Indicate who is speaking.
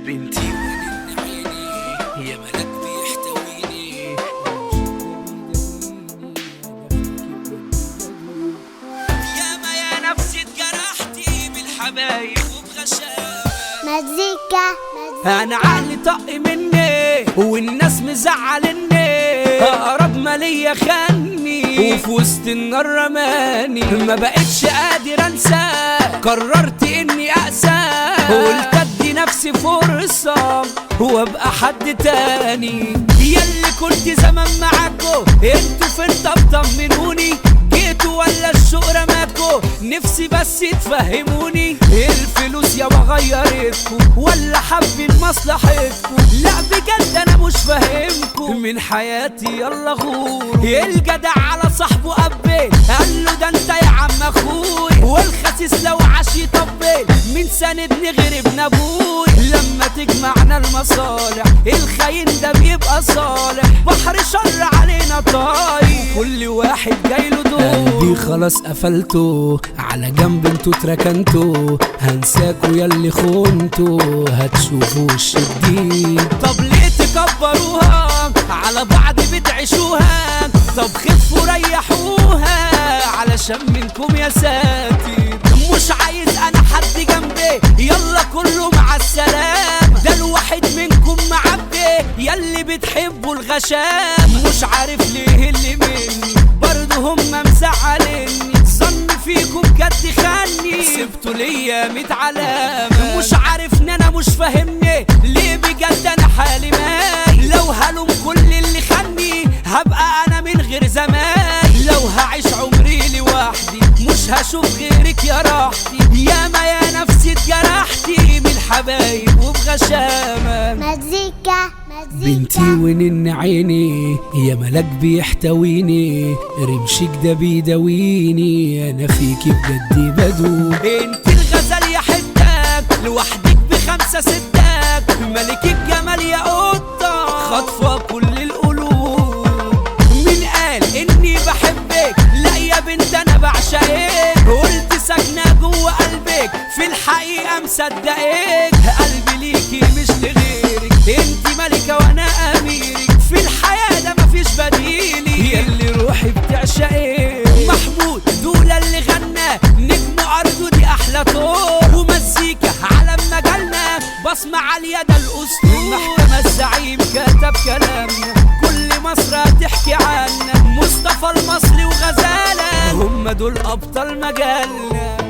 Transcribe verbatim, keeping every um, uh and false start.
Speaker 1: بنتي ومن عيني يا ملاك بيحتويني. ياما يا نفسي اتجرحتي بالحبايب وبغشام
Speaker 2: مزيكا.
Speaker 3: انا عقلي طق مني والناس مزعلني، اقرب ما ليا خاني وفي وسط النار رماني. ما بقتش قادر انسى، قررت اني اقسى، قلت ادي نفسي فرصة وابقى حد تاني. ياللي كنت زمان معاكو انتوا فين؟ طب طمنوني، جيتوا ولا الشوق رماكو؟ نفسي بس تفهموني، الفلوس يابا غيرتكو ولا حابين مصلحتكو؟ لا بجد انا مش فاهمكو، من حياتي يلا غور. الجدع على صاحبه قبل قال له ده انت يا عم اخوي، والخسيس لو عاش يطبل مين ساندني غير ابن ابوي؟ لما تجمعنا المصالح الخاين ده بيبقى صالح، بحر شر علينا طاير كل واحد جايله دور. قلبي خلاص قفلته على جنب، انتوا اتركنتوا، هنساكوا ياللي خونتوا، هتشوفوا وش جديد. طب ليه تكبروها على بعض بتعيشوها؟ طب خفوا ريحوها علشان منكم يا ساتر. مش عايز انا حد جنبي، يلا كله مع السلامة، ده الواحد منكم معبي ياللي بتحبوا الغشام. مش عارف ليه اللي مني برضه هم مزعلني، ظن فيكم جد خاني، سبتوا ليا ميت علامة. مش عارف ان انا مش فاهمني ليه بجد انا حالي ماي، لو هلوم كل اللي خاني هبقى انا من غير زمان. لو هعيش عمري لوحدي مش هشوف غيرك يا راحتي، ياما يا نفسي اتجرحتي من الحبايب وبغشامة.
Speaker 2: مزيكا.
Speaker 3: بنتي ونن عيني يا ملاك بيحتويني، رمشك ده بيداويني، انا فيكي بجد بدو. انت الغزال يا حتك لوحدك بخمسة ستك، ملك الجمال يا قطة خاطفة كل القلوب. مين قال اني بحبك؟ لا يا بنت انا بعشقك، قلت ساكنة جوه قلبك في الحقيقة مصدقك، قلبي ليكي مش لغيرك، انت ملكة وانا اميرك، في الحياة ده مفيش بديلي، ياللي روحي بتعشقك. محمود دولة اللي غنى نجم ارضه دي احلى طور، ومزيكا على مجالنا بصمة عالية ده الاسطول. محكمة الزعيم كتب كلامنا كل مصر هتحكي عنا، مصطفى المصري وغزالة هم دول ابطال مجالنا.